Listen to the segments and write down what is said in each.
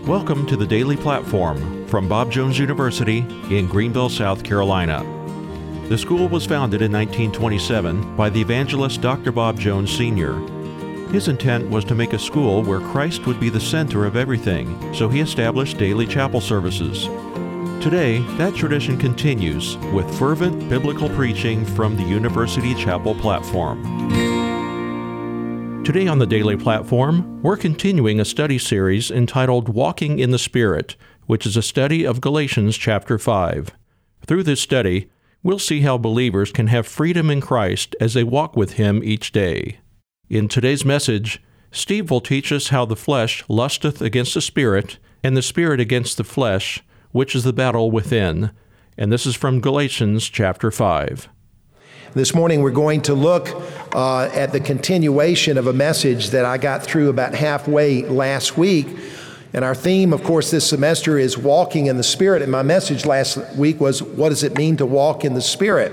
Welcome to the Daily Platform from Bob Jones University in Greenville, South Carolina. The school was founded in 1927 by the evangelist Dr. Bob Jones Sr. His intent was to make a school where Christ would be the center of everything, so he established daily chapel services. Today, that tradition continues with fervent biblical preaching from the University Chapel platform. Today on the Daily Platform, we're continuing a study series entitled Walking in the Spirit, which is a study of Galatians chapter 5. Through this study, we'll see how believers can have freedom in Christ as they walk with Him each day. In today's message, Steve will teach us how the flesh lusteth against the Spirit, and the Spirit against the flesh, which is the battle within. And this is from Galatians chapter 5. This morning we're going to look at the continuation of a message that I got through about halfway last week. And our theme, of course, this semester is walking in the Spirit. And my message last week was, what does it mean to walk in the Spirit?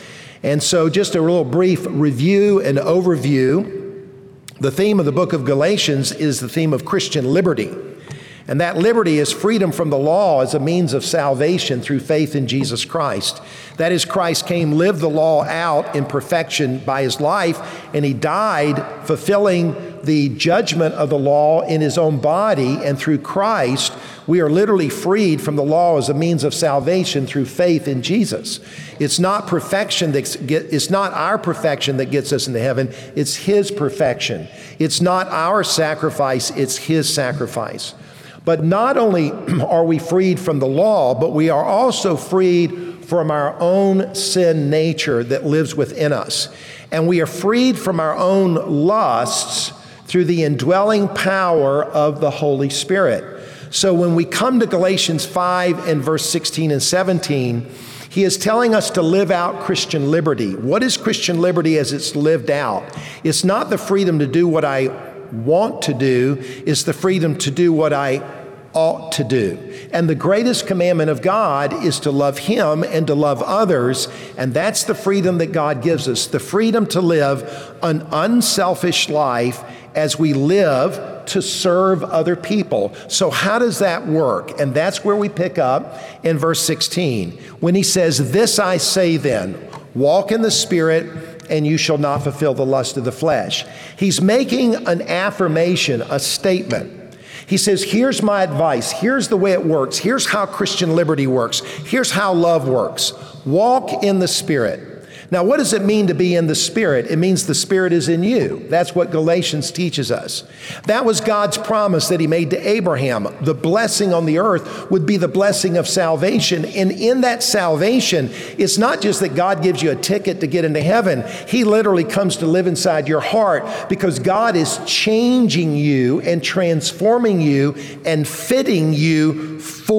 And so just a real brief review and overview. The theme of the book of Galatians is the theme of Christian liberty. And that liberty is freedom from the law as a means of salvation through faith in Jesus Christ. That is, Christ came, lived the law out in perfection by His life, and He died fulfilling the judgment of the law in His own body. And through Christ, we are literally freed from the law as a means of salvation through faith in Jesus. It's not perfection it's not our perfection that gets us into heaven. It's His perfection. It's not our sacrifice. It's His sacrifice. But not only are we freed from the law, but we are also freed from our own sin nature that lives within us. And we are freed from our own lusts through the indwelling power of the Holy Spirit. So when we come to Galatians 5 and verse 16 and 17, he is telling us to live out Christian liberty. What is Christian liberty as it's lived out? It's not the freedom to do what I want to do, is the freedom to do what I ought to do. And the greatest commandment of God is to love Him and to love others, and that's the freedom that God gives us, the freedom to live an unselfish life as we live to serve other people. So how does that work? And that's where we pick up in verse 16, when he says, "This I say then, walk in the Spirit, and you shall not fulfill the lust of the flesh." He's making an affirmation, a statement. He says, here's my advice. Here's the way it works. Here's how Christian liberty works. Here's how love works. Walk in the Spirit. Now, what does it mean to be in the Spirit? It means the Spirit is in you. That's what Galatians teaches us. That was God's promise that He made to Abraham. The blessing on the earth would be the blessing of salvation. And in that salvation, it's not just that God gives you a ticket to get into heaven. He literally comes to live inside your heart because God is changing you and transforming you and fitting you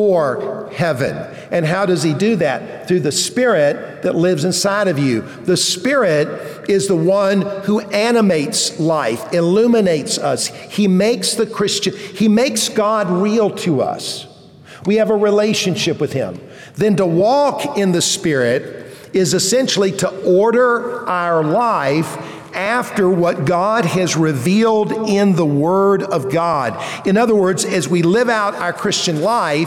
for heaven. And how does He do that? Through the Spirit that lives inside of you. The Spirit is the one who animates life, illuminates us. He makes He makes God real to us. We have a relationship with Him. Then to walk in the Spirit is essentially to order our life after what God has revealed in the Word of God. In other words, as we live out our Christian life,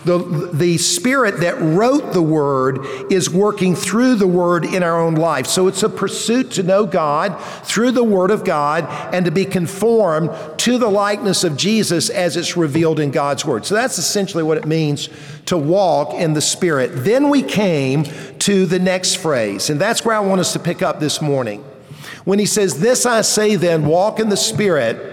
the Spirit that wrote the Word is working through the Word in our own life. So it's a pursuit to know God through the Word of God and to be conformed to the likeness of Jesus as it's revealed in God's Word. So that's essentially what it means to walk in the Spirit. Then we came to the next phrase, and that's where I want us to pick up this morning. When he says, "This I say then, walk in the Spirit,"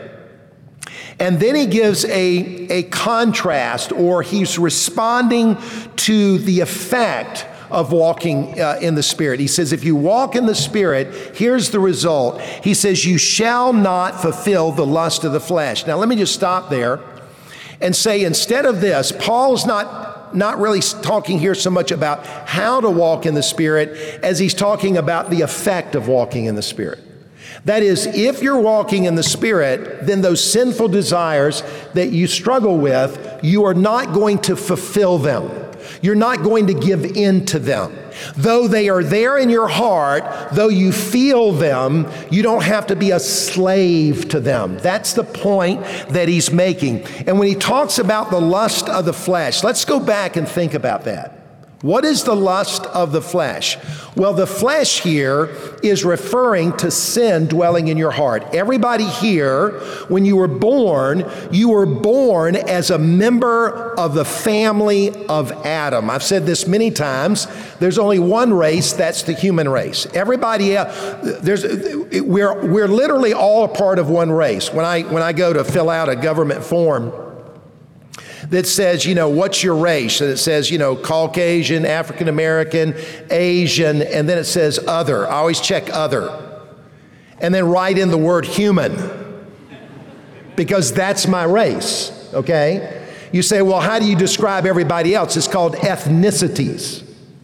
and then he gives a contrast, or he's responding to the effect of walking in the Spirit. He says, if you walk in the Spirit, here's the result. He says, you shall not fulfill the lust of the flesh. Now, let me just stop there and say, instead of this, Paul's not really talking here so much about how to walk in the Spirit as he's talking about the effect of walking in the Spirit. That is, if you're walking in the Spirit, then those sinful desires that you struggle with, you are not going to fulfill them. You're not going to give in to them. Though they are there in your heart, though you feel them, you don't have to be a slave to them. That's the point that he's making. And when he talks about the lust of the flesh, let's go back and think about that. What is the lust of the flesh? Well, the flesh here is referring to sin dwelling in your heart. Everybody here, when you were born as a member of the family of Adam. I've said this many times. There's only one race, that's the human race. Everybody else, we're literally all a part of one race. When I go to fill out a government form that says, what's your race? And it says, Caucasian, African American, Asian, and then it says other. I always check other. And then write in the word human, because that's my race, okay? You say, well, how do you describe everybody else? It's called ethnicities.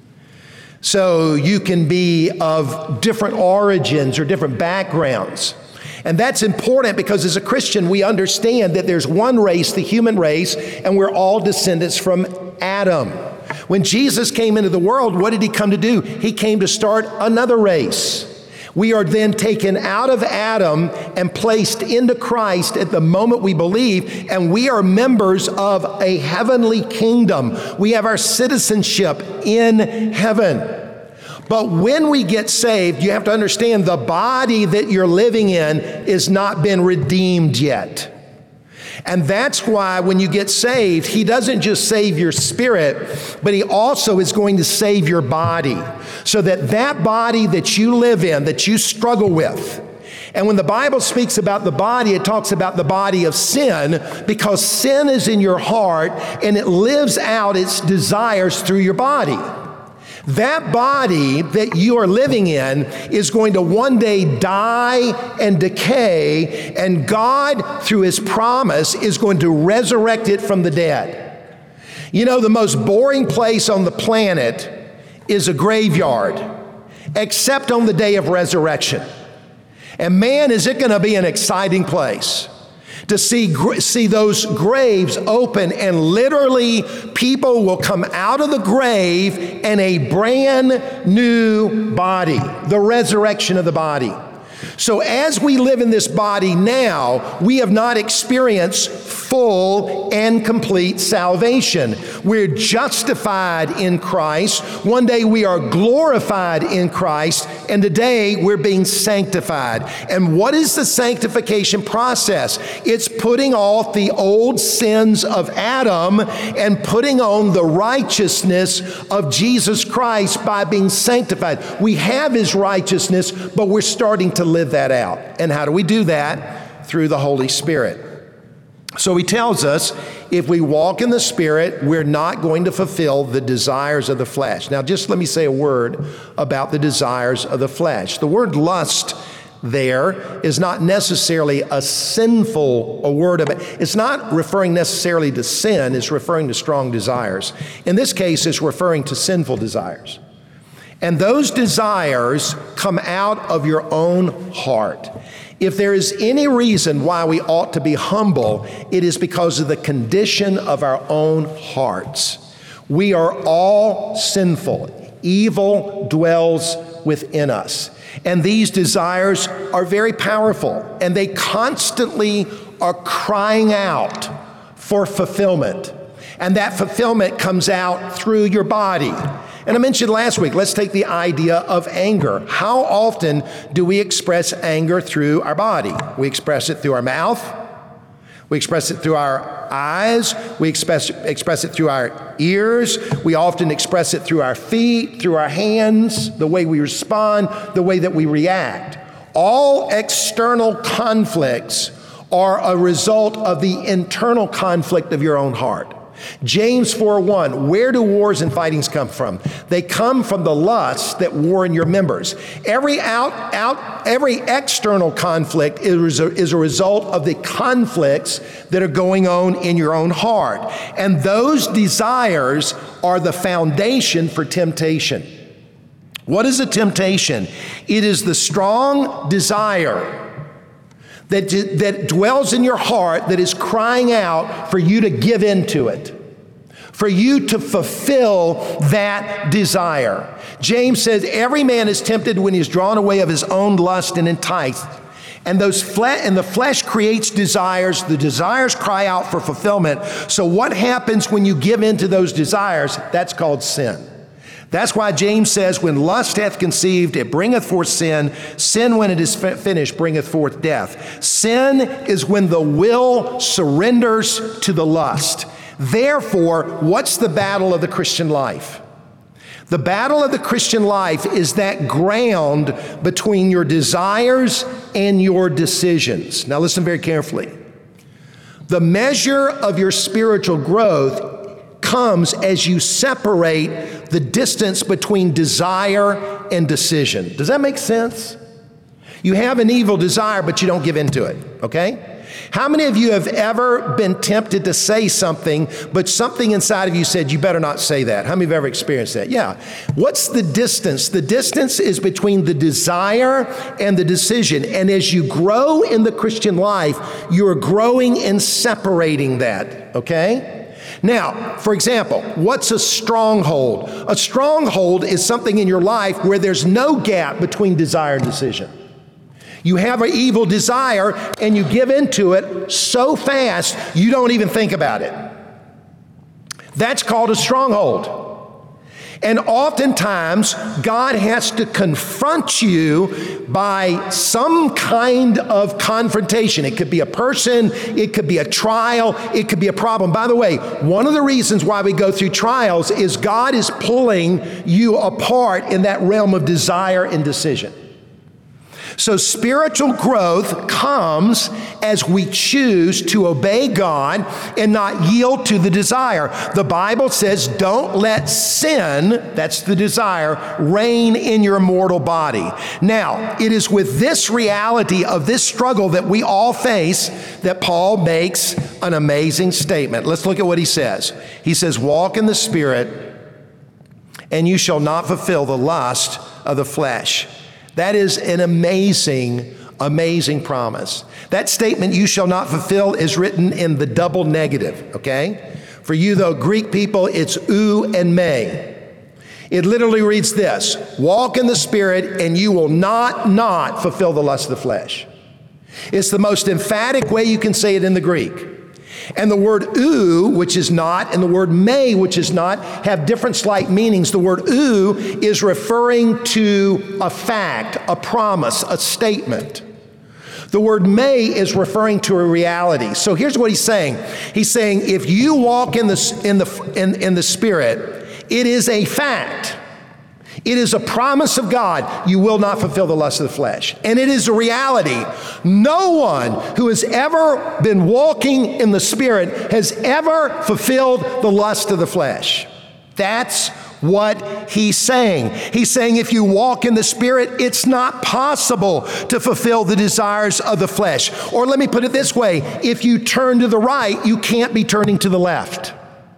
So you can be of different origins or different backgrounds. And that's important because as a Christian, we understand that there's one race, the human race, and we're all descendants from Adam. When Jesus came into the world, what did he come to do? He came to start another race. We are then taken out of Adam and placed into Christ at the moment we believe, and we are members of a heavenly kingdom. We have our citizenship in heaven. But when we get saved, you have to understand the body that you're living in has not been redeemed yet. And that's why when you get saved, he doesn't just save your spirit, but he also is going to save your body. So that body that you live in, that you struggle with. And when the Bible speaks about the body, it talks about the body of sin, because sin is in your heart and it lives out its desires through your body. That body that you are living in is going to one day die and decay, and God, through his promise, is going to resurrect it from the dead. The most boring place on the planet is a graveyard, except on the day of resurrection. And man, is it going to be an exciting place to see those graves open, and literally people will come out of the grave in a brand new body, the resurrection of the body. So as we live in this body now, we have not experienced full and complete salvation. We're justified in Christ. One day we are glorified in Christ, and today we're being sanctified. And what is the sanctification process? It's putting off the old sins of Adam and putting on the righteousness of Jesus Christ by being sanctified. We have his righteousness, but we're starting to live that out. And how do we do that? Through the Holy Spirit. So he tells us if we walk in the Spirit, we're not going to fulfill the desires of the flesh. Now, just let me say a word about the desires of the flesh. The word lust there is not necessarily a word of it. It's not referring necessarily to sin, it's referring to strong desires. In this case, it's referring to sinful desires. And those desires come out of your own heart. If there is any reason why we ought to be humble, it is because of the condition of our own hearts. We are all sinful. Evil dwells within us. And these desires are very powerful, and they constantly are crying out for fulfillment. And that fulfillment comes out through your body. And I mentioned last week, let's take the idea of anger. How often do we express anger through our body? We express it through our mouth. We express it through our eyes. We express it through our ears. We often express it through our feet, through our hands, the way we respond, the way that we react. All external conflicts are a result of the internal conflict of your own heart. James 4:1, where do wars and fightings come from? They come from the lusts that war in your members. Every external conflict is a result of the conflicts that are going on in your own heart. And those desires are the foundation for temptation. What is a temptation? It is the strong desire that dwells in your heart that is crying out for you to give into it, for you to fulfill that desire. James says, every man is tempted when he is drawn away of his own lust and enticed. And the flesh creates desires. The desires cry out for fulfillment. So what happens when you give in to those desires? That's called sin. That's why James says, when lust hath conceived, it bringeth forth sin. Sin, when it is finished, bringeth forth death. Sin is when the will surrenders to the lust. Therefore, what's the battle of the Christian life? The battle of the Christian life is that ground between your desires and your decisions. Now listen very carefully. The measure of your spiritual growth comes as you separate the distance between desire and decision. Does that make sense? You have an evil desire, but you don't give into it, okay? How many of you have ever been tempted to say something, but something inside of you said, you better not say that? How many have ever experienced that? Yeah. What's the distance? The distance is between the desire and the decision. And as you grow in the Christian life, you're growing in separating that, okay? Now, for example, what's a stronghold? A stronghold is something in your life where there's no gap between desire and decision. You have an evil desire and you give into it so fast you don't even think about it. That's called a stronghold. And oftentimes, God has to confront you by some kind of confrontation. It could be a person, it could be a trial, it could be a problem. By the way, one of the reasons why we go through trials is God is pulling you apart in that realm of desire and decision. So spiritual growth comes as we choose to obey God and not yield to the desire. The Bible says, don't let sin, that's the desire, reign in your mortal body. Now, it is with this reality of this struggle that we all face that Paul makes an amazing statement. Let's look at what he says. He says, walk in the Spirit, and you shall not fulfill the lust of the flesh. That is an amazing, amazing promise. That statement, you shall not fulfill, is written in the double negative, okay? For you, though, Greek people, it's ou and me. It literally reads this: walk in the Spirit, and you will not fulfill the lust of the flesh. It's the most emphatic way you can say it in the Greek. And the word ou, which is not, and the word me, which is not, have different slight meanings. The word ou is referring to a fact, a promise, a statement. The word me is referring to a reality. So here's what he's saying. He's saying, if you walk in the Spirit, it is a fact. It is a promise of God. You will not fulfill the lust of the flesh. And it is a reality. No one who has ever been walking in the Spirit has ever fulfilled the lust of the flesh. That's what he's saying. He's saying if you walk in the Spirit, it's not possible to fulfill the desires of the flesh. Or let me put it this way. If you turn to the right, you can't be turning to the left.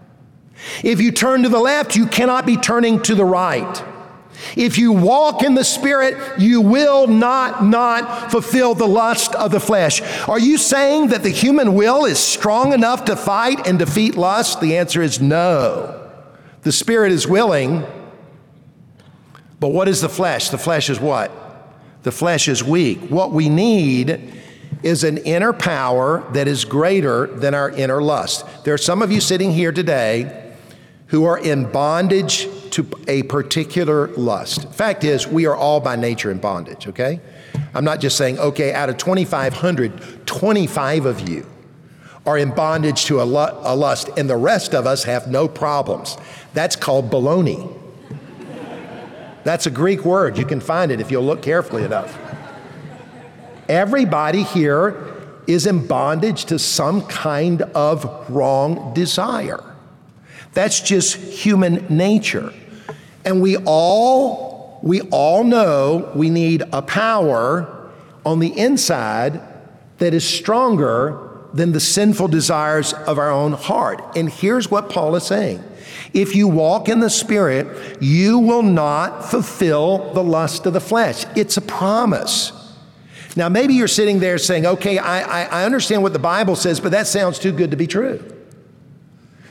If you turn to the left, you cannot be turning to the right. If you walk in the Spirit, you will not fulfill the lust of the flesh. Are you saying that the human will is strong enough to fight and defeat lust? The answer is no. The Spirit is willing, but what is the flesh? The flesh is what? The flesh is weak. What we need is an inner power that is greater than our inner lust. There are some of you sitting here today who are in bondage to a particular lust. Fact is, we are all by nature in bondage, okay? I'm not just saying, okay, out of 2,500, 25 of you are in bondage to a lust, and the rest of us have no problems. That's called baloney. That's a Greek word. You can find it if you'll look carefully enough. Everybody here is in bondage to some kind of wrong desire. That's just human nature. And we all know we need a power on the inside that is stronger than the sinful desires of our own heart. And here's what Paul is saying. If you walk in the Spirit, you will not fulfill the lust of the flesh. It's a promise. Now, maybe you're sitting there saying, okay, I understand what the Bible says, but that sounds too good to be true.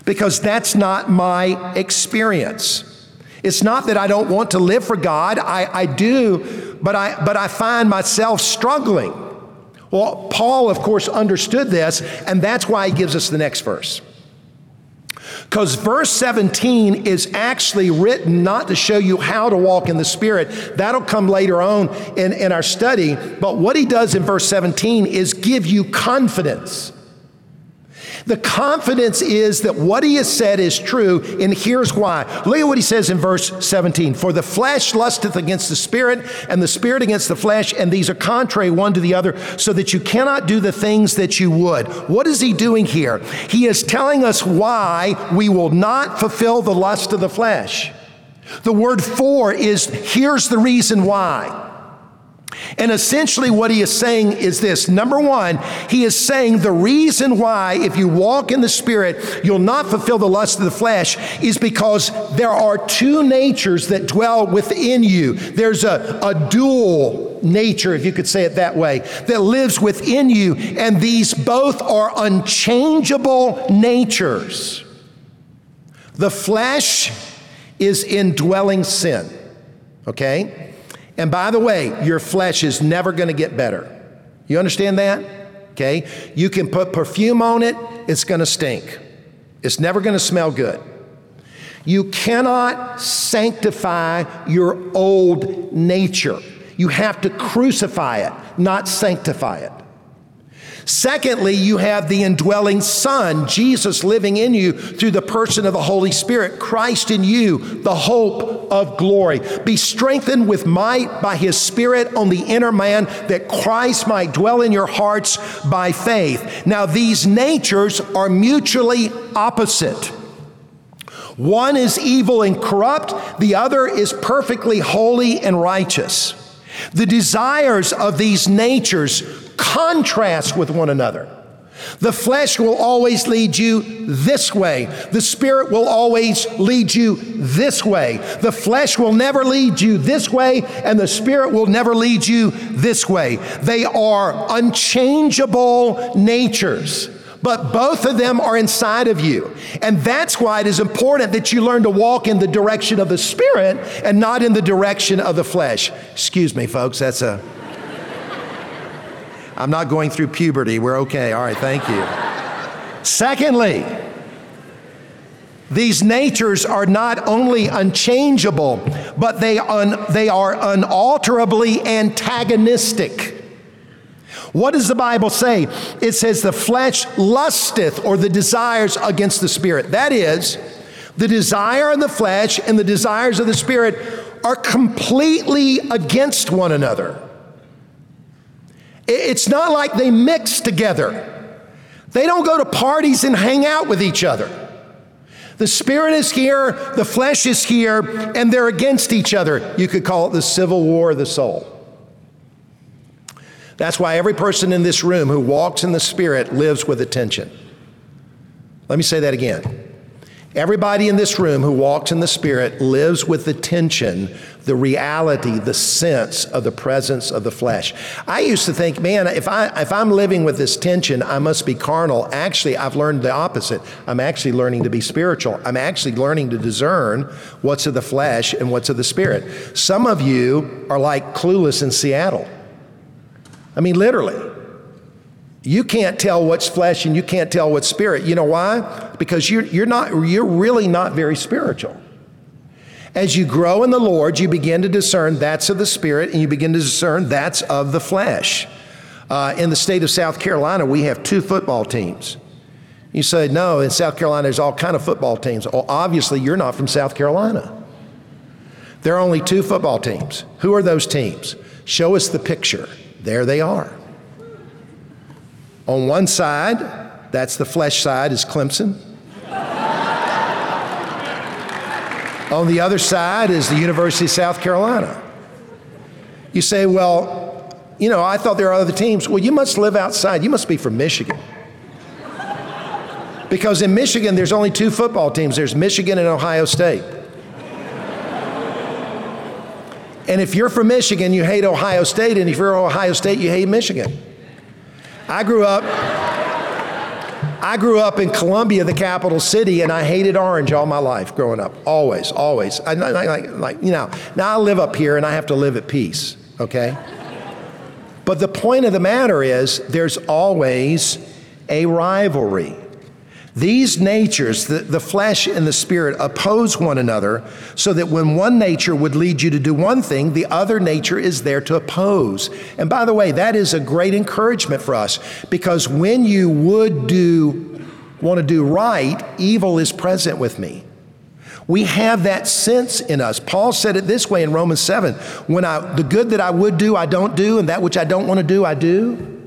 because that's not my experience. It's not that I don't want to live for God. I do, but I find myself struggling. Well, Paul, of course, understood this, and that's why he gives us the next verse. Because verse 17 is actually written not to show you how to walk in the Spirit. That'll come later on in our study. But what he does in verse 17 is give you confidence. The confidence is that what he has said is true, and here's why. Look at what he says in verse 17. For the flesh lusteth against the Spirit, and the Spirit against the flesh, and these are contrary one to the other, so that you cannot do the things that you would. What is he doing here? He is telling us why we will not fulfill the lust of the flesh. The word for is, here's the reason why. And essentially what he is saying is this. Number one, he is saying the reason why if you walk in the Spirit, you'll not fulfill the lust of the flesh is because there are two natures that dwell within you. There's a dual nature, if you could say it that way, that lives within you. And these both are unchangeable natures. The flesh is indwelling sin, okay? And by the way, your flesh is never going to get better. You understand that? Okay? You can put perfume on it, it's going to stink. It's never going to smell good. You cannot sanctify your old nature. You have to crucify it, not sanctify it. Secondly, you have the indwelling Son, Jesus living in you through the person of the Holy Spirit, Christ in you, the hope of glory. Be strengthened with might by His Spirit on the inner man, that Christ might dwell in your hearts by faith. Now, these natures are mutually opposite. One is evil and corrupt, the other is perfectly holy and righteous. The desires of these natures contrast with one another. The flesh will always lead you this way. The Spirit will always lead you this way. The flesh will never lead you this way, and the Spirit will never lead you this way. They are unchangeable natures, but both of them are inside of you. And that's why it is important that you learn to walk in the direction of the Spirit and not in the direction of the flesh. Excuse me, folks, I'm not going through puberty. We're okay. All right, thank you. Secondly, these natures are not only unchangeable, but they are unalterably antagonistic. What does the Bible say? It says the flesh lusteth, or the desires against the Spirit. That is, the desire of the flesh and the desires of the Spirit are completely against one another. It's not like they mix together. They don't go to parties and hang out with each other. The Spirit is here, the flesh is here, and they're against each other. You could call it the civil war of the soul. That's why every person in this room who walks in the Spirit lives with a tension. Let me say that again. Everybody in this room who walks in the Spirit lives with the tension, the reality, the sense of the presence of the flesh. I used to think, man, if I'm living with this tension, I must be carnal. Actually, I've learned the opposite. I'm actually learning to be spiritual. I'm actually learning to discern what's of the flesh and what's of the Spirit. Some of you are like Clueless in Seattle. I mean, literally. You can't tell what's flesh and you can't tell what's spirit. You know why? Because you're really not very spiritual. As you grow in the Lord, you begin to discern that's of the Spirit, and you begin to discern that's of the flesh. In the state of South Carolina, we have 2 football teams. You say, no, in South Carolina, there's all kind of football teams. Well, obviously, you're not from South Carolina. There are only 2 football teams. Who are those teams? Show us the picture. There they are. On one side, that's the flesh side, is Clemson. On the other side is the University of South Carolina. You say, well, I thought there are other teams. Well, you must live outside. You must be from Michigan. Because in Michigan, there's only 2 football teams. There's Michigan and Ohio State. And if you're from Michigan, you hate Ohio State, and if you're Ohio State, you hate Michigan. I grew up I grew up in Columbia, the capital city, and I hated orange all my life growing up. Always. Now I live up here and I have to live at peace, okay? But the point of the matter is there's always a rivalry. These natures, the flesh and the spirit, oppose one another so that when one nature would lead you to do one thing, the other nature is there to oppose. And by the way, that is a great encouragement for us, because when you want to do right, evil is present with me. We have that sense in us. Paul said it this way in Romans 7, when the good that I would do, I don't do, and that which I don't want to do, I do.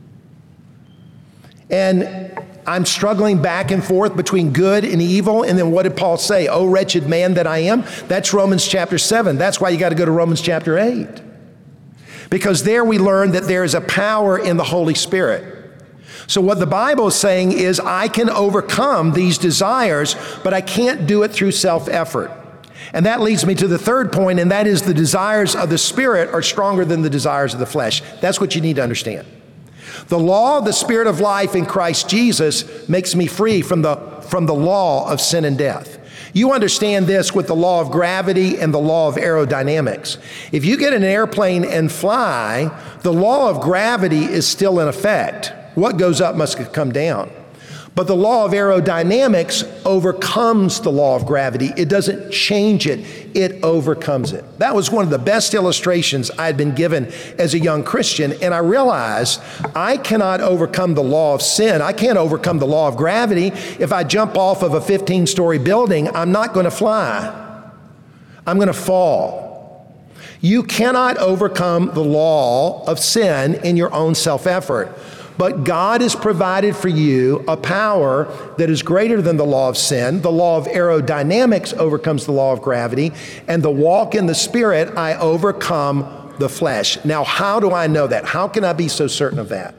And I'm struggling back and forth between good and evil. And then what did Paul say? Oh, wretched man that I am. That's Romans chapter 7. That's why you got to go to Romans chapter 8. Because there we learn that there is a power in the Holy Spirit. So what the Bible is saying is I can overcome these desires, but I can't do it through self-effort. And that leads me to the third point, and that is the desires of the Spirit are stronger than the desires of the flesh. That's what you need to understand. The law of the Spirit of life in Christ Jesus makes me free from the law of sin and death. You understand this with the law of gravity and the law of aerodynamics. If you get in an airplane and fly, the law of gravity is still in effect. What goes up must come down. But the law of aerodynamics overcomes the law of gravity. It doesn't change it, it overcomes it. That was one of the best illustrations I had been given as a young Christian, and I realized I cannot overcome the law of sin. I can't overcome the law of gravity. If I jump off of a 15-story building, I'm not going to fly. I'm going to fall. You cannot overcome the law of sin in your own self-effort. But God has provided for you a power that is greater than the law of sin. The law of aerodynamics overcomes the law of gravity. And the walk in the Spirit, I overcome the flesh. Now, how do I know that? How can I be so certain of that?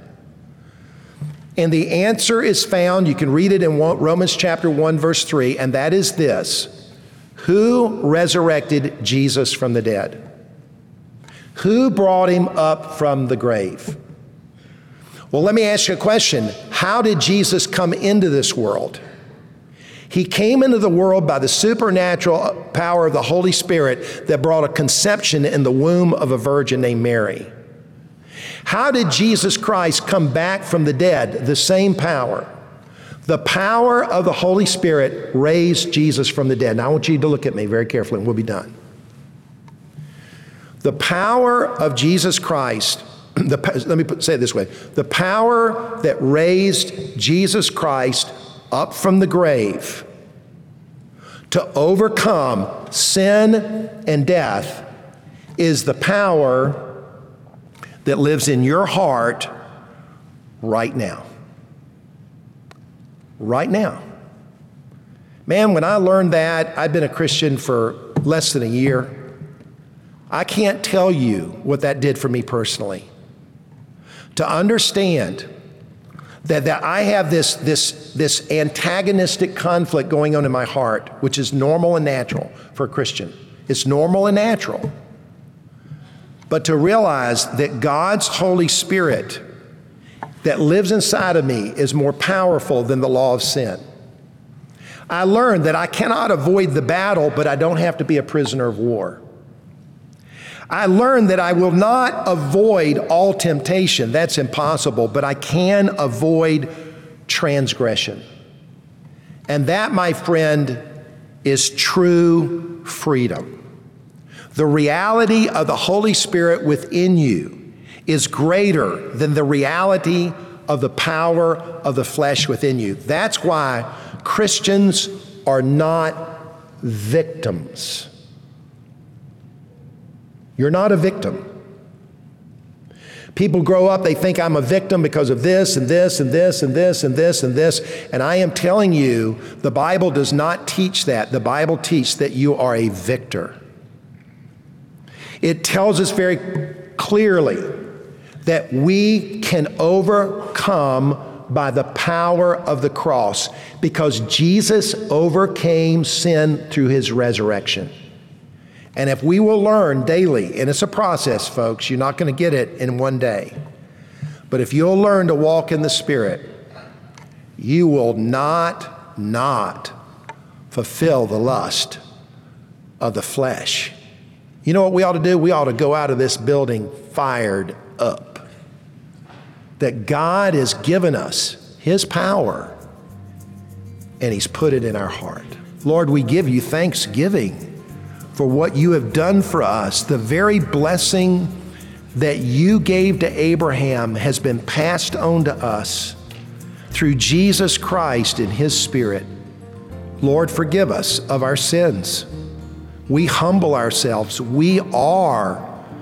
And the answer is found, you can read it in Romans chapter 1, verse 3, and that is this: who resurrected Jesus from the dead? Who brought him up from the grave? Well, let me ask you a question. How did Jesus come into this world? He came into the world by the supernatural power of the Holy Spirit that brought a conception in the womb of a virgin named Mary. How did Jesus Christ come back from the dead? The same power. The power of the Holy Spirit raised Jesus from the dead. Now, I want you to look at me very carefully and we'll be done. The power of Jesus Christ, let me say it this way. The power that raised Jesus Christ up from the grave to overcome sin and death is the power that lives in your heart right now. Right now. Man, when I learned that, I'd been a Christian for less than a year. I can't tell you what that did for me personally. To understand that I have this antagonistic conflict going on in my heart, which is normal and natural for a Christian. It's normal and natural. But to realize that God's Holy Spirit that lives inside of me is more powerful than the law of sin. I learned that I cannot avoid the battle, but I don't have to be a prisoner of war. I learned that I will not avoid all temptation. That's impossible, but I can avoid transgression. And that, my friend, is true freedom. The reality of the Holy Spirit within you is greater than the reality of the power of the flesh within you. That's why Christians are not victims. You're not a victim. People grow up, they think I'm a victim because of this and this and this and this and this and this. And I am telling you, the Bible does not teach that. The Bible teaches that you are a victor. It tells us very clearly that we can overcome by the power of the cross because Jesus overcame sin through his resurrection. And if we will learn daily, and it's a process, folks, you're not going to get it in one day. But if you'll learn to walk in the Spirit you will not fulfill the lust of the flesh. You know what we ought to do? We ought to go out of this building fired up. That God has given us His power, and He's put it in our heart. Lord, we give you thanksgiving for what you have done for us. The very blessing that you gave to Abraham has been passed on to us through Jesus Christ and His Spirit. Lord, forgive us of our sins. We humble ourselves. We are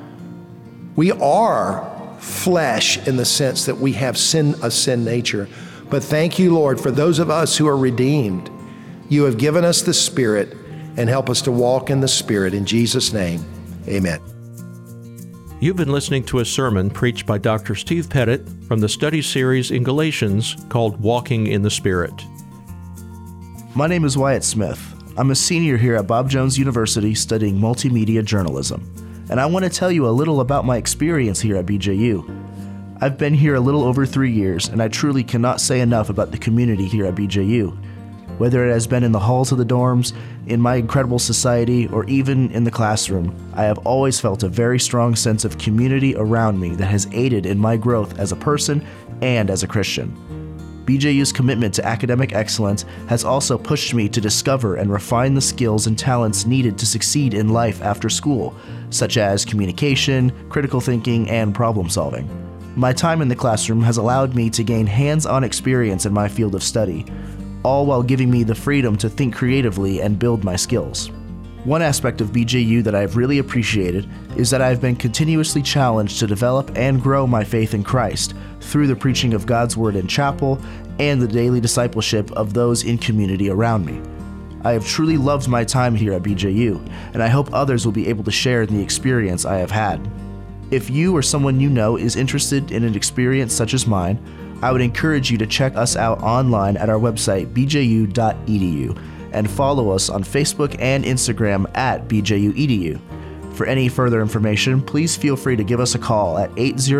flesh in the sense that we have a sin nature. But thank you, Lord, for those of us who are redeemed. You have given us the Spirit, and help us to walk in the Spirit. In Jesus' name, amen. You've been listening to a sermon preached by Dr. Steve Pettit from the study series in Galatians called Walking in the Spirit. My name is Wyatt Smith. I'm a senior here at Bob Jones University studying multimedia journalism, and I want to tell you a little about my experience here at BJU. I've been here a little over 3 years, and I truly cannot say enough about the community here at BJU. Whether it has been in the halls of the dorms, in my incredible society, or even in the classroom, I have always felt a very strong sense of community around me that has aided in my growth as a person and as a Christian. BJU's commitment to academic excellence has also pushed me to discover and refine the skills and talents needed to succeed in life after school, such as communication, critical thinking, and problem solving. My time in the classroom has allowed me to gain hands-on experience in my field of study, all while giving me the freedom to think creatively and build my skills. One aspect of BJU that I've really appreciated is that I've been continuously challenged to develop and grow my faith in Christ through the preaching of God's Word in chapel and the daily discipleship of those in community around me. I have truly loved my time here at BJU, and I hope others will be able to share in the experience I have had. If you or someone you know is interested in an experience such as mine, I would encourage you to check us out online at our website, bju.edu, and follow us on Facebook and Instagram at bjuedu. For any further information, please feel free to give us a call at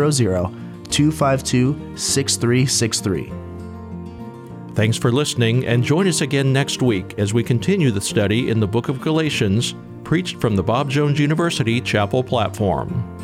800-252-6363. Thanks for listening, and join us again next week as we continue the study in the book of Galatians, preached from the Bob Jones University Chapel platform.